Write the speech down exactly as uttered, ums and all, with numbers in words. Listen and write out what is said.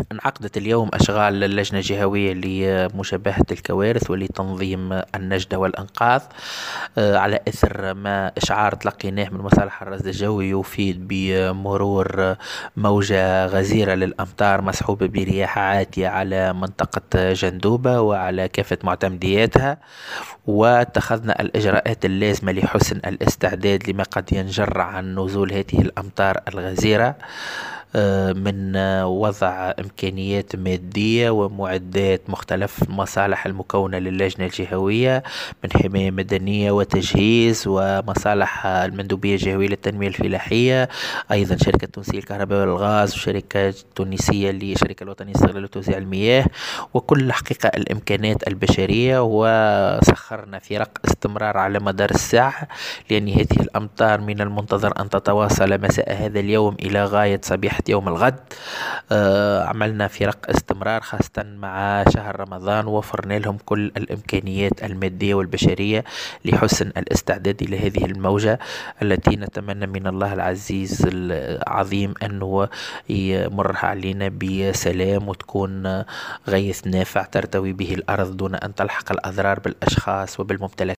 انعقدت اليوم أشغال اللجنة الجهوية لمشابهة الكوارث ولتنظيم النجدة والإنقاذ، آه، على إثر ما إشعار تلقيناه من مصالح الرصد الجوي يفيد بمرور موجة غزيرة للأمطار مسحوبة برياح عاتية على منطقة جندوبة وعلى كافة معتمدياتها، واتخذنا الإجراءات اللازمة لحسن الاستعداد لما قد ينجر عن نزول هذه الأمطار الغزيرة، آه، من آه، وضع إمكانيات مادية ومعدات مختلف المصالح المكونة للجنة الجهوية من حماية مدنية وتجهيز، ومصالح آه، المندوبية الجهوية للتنمية الفلاحية، أيضا شركة تونسية للكهرباء والغاز، وشركة تونسية للشركة الوطنية لاستغلال وتوزيع المياه، وكل حقيقة الإمكانات البشرية. وسخرنا فرق استمرار على مدار الساعة، لأن هذه الأمطار من المنتظر أن تتواصل مساء هذا اليوم إلى غاية صبيحة يوم الغد. آه، عملنا فرق استمرار خاصة مع شهر رمضان، ووفرنا لهم كل الإمكانيات المادية والبشرية لحسن الاستعداد إلى هذه الموجة التي نتمنى من الله العزيز العظيم أنه يمرها علينا بسلام، وتكون غيث نافع ترتوي به الأرض دون أن تلحق الأضرار بالأشخاص وبالممتلكات.